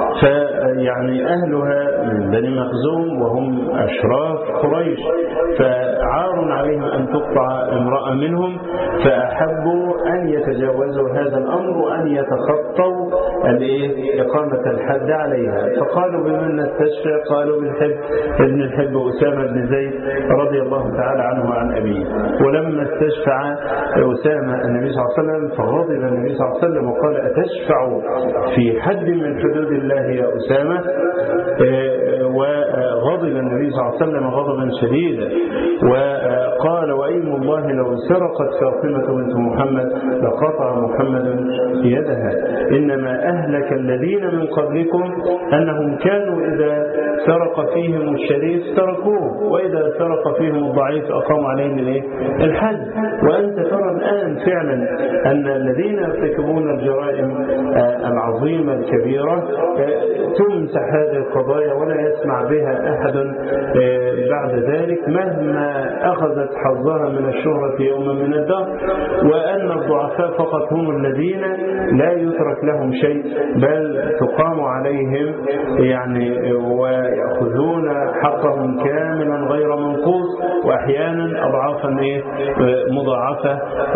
فيعني أهلها من بني مخزوم وهم أشراف قريش، فعار عليهم أن تقطع امرأة منهم، فأحبوا أن يتجاوزوا هذا الأمر وأن يتخطوا إقامة الحد عليها. فقالوا بمن نستشفى؟ قالوا بالحب ابن الحب أسامة بن زيد رضي الله تعالى عنه وعن أبيه. ولما استشفع أسامة النبي صلى الله عليه وسلم فغضب النبي صلى الله عليه وسلم وقال: أتشفع في حد من حدود الله يا أسامة؟ وغضب غضب النبي صلى الله عليه وسلم غضبا شديدا وقال وأيم الله لو سرقت فاطمة بنت محمد لقطع محمد يدها. إنما أهلك الذين من قبلكم أنهم كانوا إذا سرق فيهم الشريف تركوه وإذا سرق فيهم الضعيف أقام عليهم الحد. وأنت ترى الآن فعلا أن الذين يرتكبون الجرائم العظيمة الكبيرة تمسح هذه القضايا ولا يسمع بها أحد بعد ذلك مهما أخذت حظها من الشهرة يوما من الدهر، وأن الضعفاء فقط هم الذين لا يترك لهم شيء بل تقام عليهم يعني ويأخذون حقهم كاملا غير منقوص وأحيانا أضعافا مضاعفة.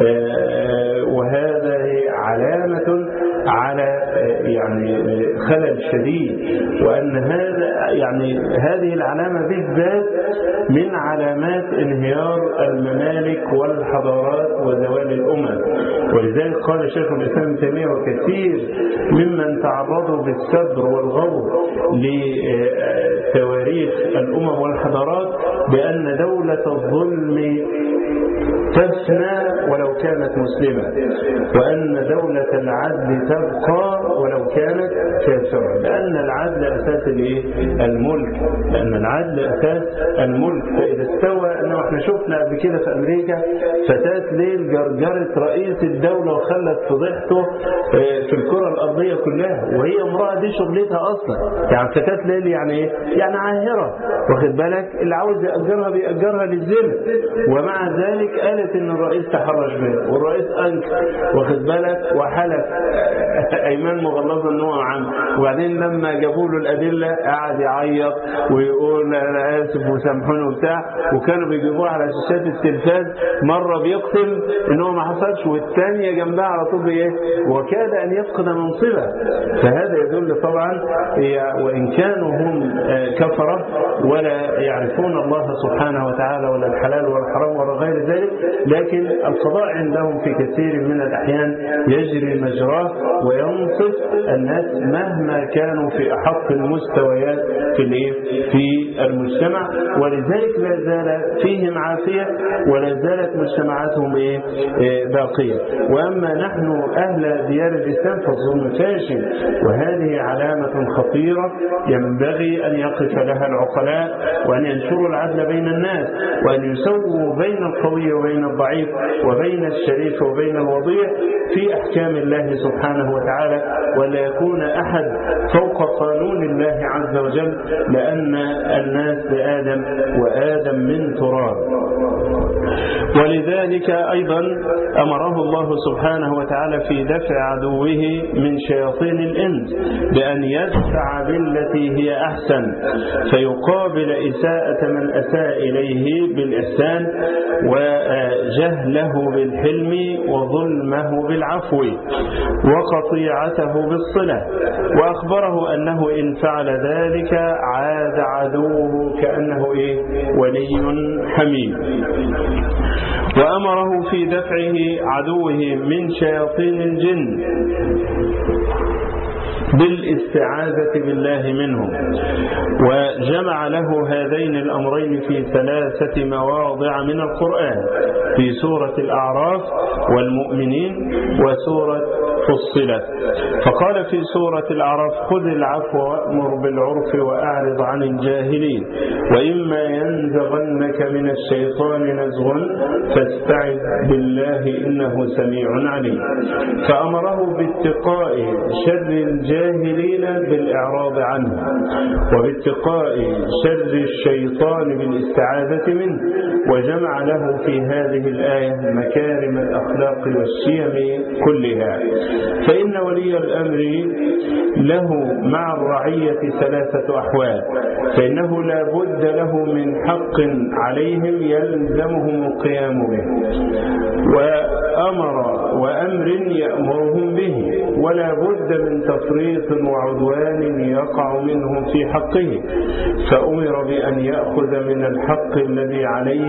وهذا علامة على يعني خلل شديد، وأن هذا يعني هذه العلامة بالذات من علامات انهيار الممالك والحضارات وزوال الأمم. ولذلك قال شيخ الإسلام ابن تيمية وكثير ممن تعرضوا بالصبر والغور لتواريخ الأمم والحضارات بأن دولة الظلم تفنى ولو كانت مسلمة، وأن دولة العدل تبقى ولو كانت كافرة، لأن العدل أساس الملك، لأن العدل أساس الملك. فإذا استوى أنه احنا شفنا قبل كده في أمريكا فتاة ليل جرجرت رئيس الدولة وخلت فضيحته في الكرة الأرضية كلها، وهي امرأة دي شغلتها أصلا. يعني فتاة ليل يعني ايه؟ يعني عاهرة، واخد بالك؟ اللي عاوز يأجرها بيأجرها للزنا، ومع ذلك قالت ان الرئيس تحرش بها والرئيس انكر، واخد بالك؟ وحلف ايمان مغلظه ان هو عم. وبعدين لما جابوا له الادله قعد يعيط ويقول انا اسف وسامحوني وبتاع، وكانوا بيجيبوه على شاشات التلفاز مره بيقسم ان هو ما حصلش والثانيه جنبها على طول بايه وكاد ان يفقد منصبه. فهذا يدل طبعا وان كانوا هم كفره ولا يعرفون الله سبحانه وتعالى ولا الحلال ولا الحرام ولا غير ذلك، لكن القضاء عندهم في كثير من الأحيان يجري مجراه وينصف الناس مهما كانوا في أحق المستويات في في المجتمع. ولذلك لا زال فيهم عافية ولا زالت مجتمعاتهم باقية. وأما نحن أهل ديار الإسلام فالظلم فاشل، وهذه علامة خطيرة ينبغي أن يقف لها العقلاء وأن ينشروا العدل بين الناس وأن يسووا بين القوي وبين الضعيف وبين الشريف وبين الوضيع في أحكام الله سبحانه وتعالى، ولا يكون أحد فوق قانون الله عز وجل، لأن الناس لآدم وآدم من تراب. ولذلك أيضا أمره الله سبحانه وتعالى في دفع عدوه من شياطين الإنس بأن يدفع بالتي هي أحسن، فيقابل إساءة من أساء إليه بالإحسان وجهله بالحلم وظلمه بالعفو وقطيعته بالصلة. وأخبره أنه إن فعل ذلك عاد عدوه كأنه إيه ولي حميم. وأمره في دفعه عدوه من شياطين الجن بالاستعاذة بالله منهم، وجمع له هذين الأمرين في ثلاثة مواضع من القرآن، في سورة الأعراف والمؤمنين وسورة فصلت. فقال في سورة الأعراف خذ العفو وأمر بالعرف وأعرض عن الجاهلين وإما ينزغنك من الشيطان نزغ فاستعذ بالله إنه سميع عليم. فأمره باتقاء شر الجاهلين بالإعراض عنه وباتقاء شر الشيطان بالاستعاذة منه، وجمع له في هذه الآية مكارم الأخلاق والشيم كلها. فإن ولي الأمر له مع الرعية ثلاثة أحوال، فإنه لا بد له من حق عليهم يلزمهم القيام به، وأمر وأمر يأمرهم به، ولا بد من تفريط وعدوان يقع منهم في حقه، فأمر بأن يأخذ من الحق الذي عليه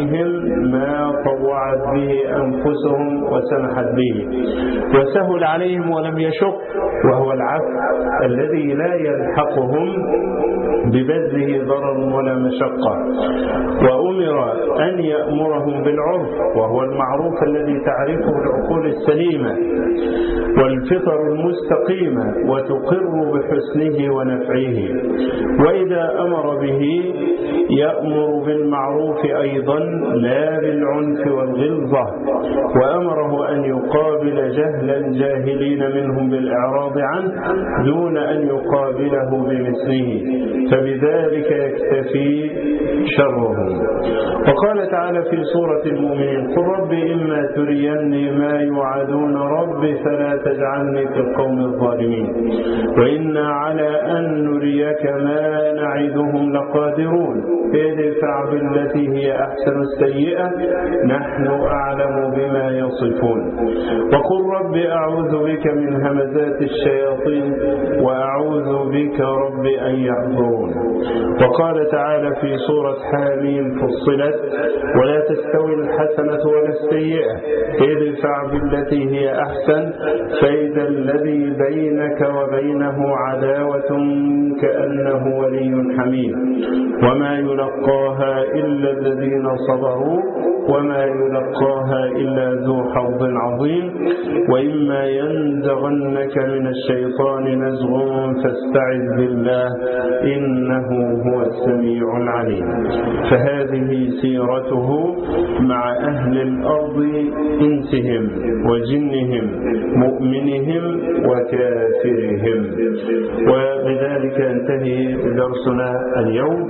عليهم ما طوعت به أنفسهم وسمحت به، وسهل عليهم ولم يشق، وهو العفو الذي لا يلحقهم ببذله ضرر ولا مشقة. وأمر أن يأمرهم بالعرف، وهو المعروف الذي تعرفه العقول السليمة والفطر المستقيمة وتقر بحسنه ونفعه. وإذا أمر به يأمر بالمعروف أيضا لا بالعنف والغلظة، وأمره أن يقابل جهل الجاهلين منهم بالإعراض عنه دون أن يقابله بمثله، فبذلك يكتفي شرهم. وقال تعالى في سورة المؤمنين: قل رب إما تريني ما يوعدون رب فلا تجعلني في القوم الظالمين وإنا على أن نريك ما نعدهم لقادرون ادفع بالتي هي أحسن السيئة نحن أعلم بما يصفون. وقل رب أعوذ بك من همزات الشياطين وأعوذ بك رب أن يحضرون. وقال تعالى في سورة حاميم فصلت: ولا تستوي الحسنة ولا السيئة ادفع بالتي هي أحسن فإذا الذي بينك وبينه عداوة كأنه ولي حميم وما يلقاها إلا الذين صبروا وما يلقاها إلا ذو حظ عظيم وإما ينزغنك من الشيطان نزغ فاستعذ بالله إنه هو السميع العليم. فهذه سيرته مع أهل الأرض إنسهم وجنهم مؤمنهم وكافرهم. وبذلك ينتهي درسنا اليوم،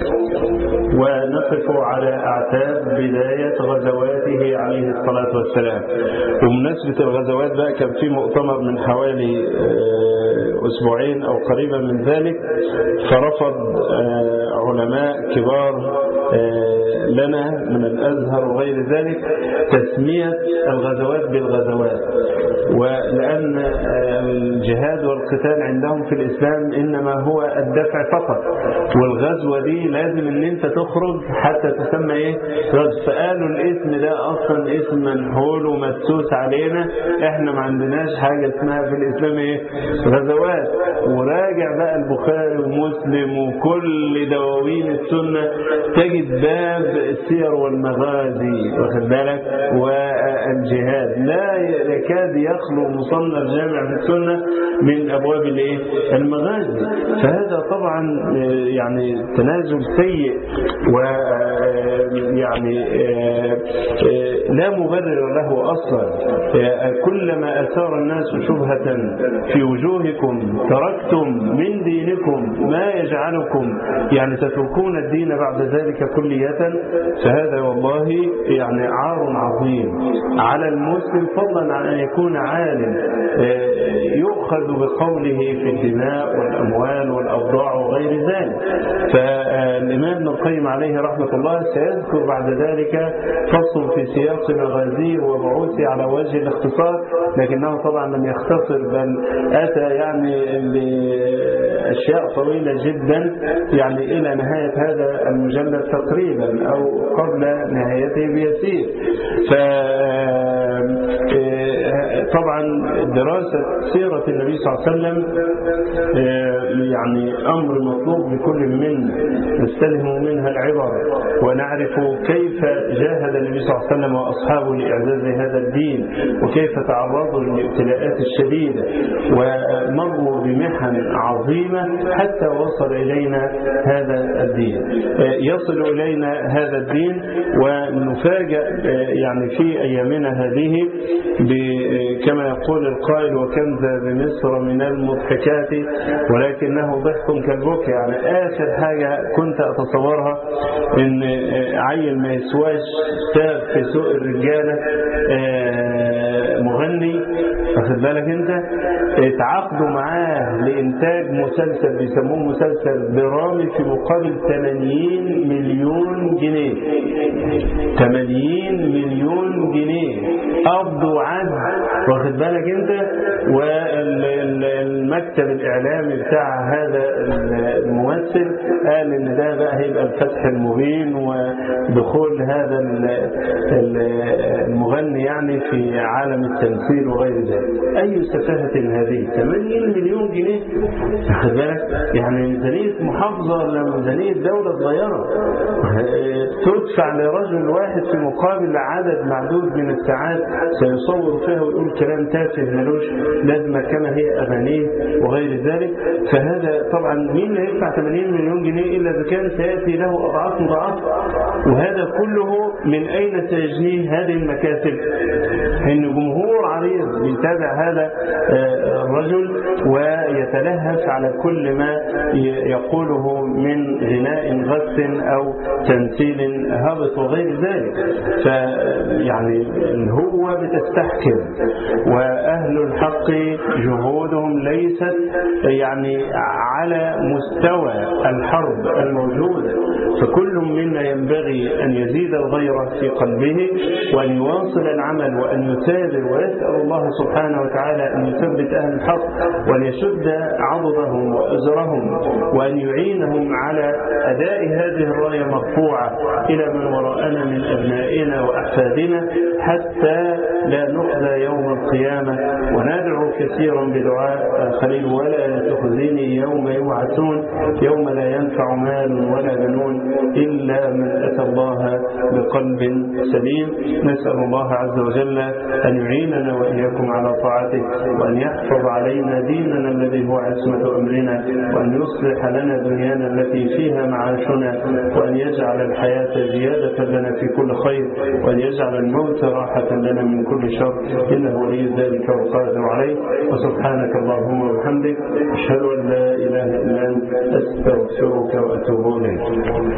ونقف على أعتاب بداية غزواته عليه الصلاة والسلام. ومناسبة الغزوات بقى كان في مؤتمر من حوالي أسبوعين أو قريبا من ذلك، فرفض علماء كبار لنا من الأزهر وغير ذلك تسمية الغزوات بالغزوات، ولأن الجهاد والقتال عندهم في الإسلام إنما هو الدفع فقط، والغزوة دي لازم ان انت تخرج حتى تسمى ايه غزو. فقالوا الاسم ده اصلا اسم منحول ومدسوس علينا، احنا ما عندناش حاجة اسمها في الاسلام ايه غزوات. وراجع بقى البخاري ومسلم وكل دواوين السنة تجد باب السير والمغازي واخد بالك والجهاد لا يكاد يخلو مصنف جامع في السنة من ابواب الايه المغازي. فهذا طبعا يعني تنازل سيء ويعني لا مبرر له أصلا. كلما أثار الناس شبهة في وجوهكم تركتم من دينكم ما يجعلكم يعني تتركون الدين بعد ذلك كلية، فهذا والله يعني عار عظيم على المسلم، فضلا عن أن يكون عالم يؤخذ بقوله في الدماء والأموال والأوضاع وغير ذلك. فالإمام ابن القيم عليه رحمة الله سيذكر بعد ذلك فصل في سياق مغازيه وبعوثه على وجه الاختصار، لكنه طبعا لم يختصر بل أتى يعني بأشياء طويلة جدا يعني إلى نهاية هذا المجلد تقريبا أو قبل نهايته بيسير. ف طبعا دراسة سيرة النبي صلى الله عليه وسلم يعني أمر مطلوب لكل منا، نستلهم منها العبر ونعرف كيف جاهد النبي صلى الله عليه وسلم وأصحابه لإعزاز هذا الدين، وكيف تعرضوا للابتلاءات الشديدة ومروا بمحن عظيمة حتى وصل إلينا هذا الدين. يصل إلينا هذا الدين ونفاجأ يعني في أيامنا هذه كما يقول القائل: وكم ذا بمصر من المضحكات ولكنه ضحك كالبكاء. يعني آخر حاجة كنت أتصورها إن عيل ما يسواش ساق في سوق الرجالة مغني واخد بالك انت، اتعاقدوا معاه لإنتاج مسلسل بيسموه مسلسل درامي في مقابل ثمانين مليون جنيه. ثمانين مليون جنيه قبضوا عد، واخد بالك انت. والمكتب الإعلامي بتاع هذا الممثل قال ان ده بقى هيبقى الفتح المبين ودخول هذا المغني يعني في عالم التمثيل وغير ذلك. أي سفاهة هذه؟ ثمانين مليون جنيه، واخد بالك، يعني ميزانية محافظة ولا ميزانية دولة صغيرة تدفع لرجل واحد في مقابل عدد معدود من الساعات سيصور فيها ويقول كلام تافه ملوش لازمة كما هي أغانيه وغير ذلك. فهذا طبعا مين اللي هيدفع ثمانين مليون جنيه إلا إذا كان سيأتي له أضعاف مضاعفة. وهذا كله من أين سيجنيه هذه المكاسب؟ إن جمهور عريض يتابع هذا الرجل ويتلهف على كل ما يقوله من غناء غث أو تمثيل هابط وغير ذلك. فيعني هو بتستحكم، وأهل الحق جهودهم ليست يعني على مستوى الحرب الموجودة. فكل منا ينبغي أن يزيد الغيرة في قلبه وأن يواصل العمل وأن يثابر ويسأل الله سبحانه وتعالى أن يثبت أهل الحق وأن يشد عضدهم وأزرهم وأن يعينهم على أداء هذه الراية مرفوعة إلى من وراءنا من أبنائنا وأحفادنا حتى لا نخزى يوم القيامة. وندعو كثيرا بدعاء خليل ولا تخزني يوم يبعثون يوم لا ينفع مال ولا بنون إلا من أتى الله بقلب سليم. نسأل الله عز وجل أن يعيننا وإياكم على طاعته وأن يحفظ علينا ديننا الذي هو عصمة أمرنا وأن يصلح لنا دنيانا التي فيها معاشنا وأن يجعل الحياة زيادة لنا في كل خير وأن يجعل الموت راحة لنا من كل شر إنه ولي ذلك والقادر عليه. وسبحانك اللهم وبحمدك أشهد أن لا إله إلا أنت أستغفرك وأتوب إليك.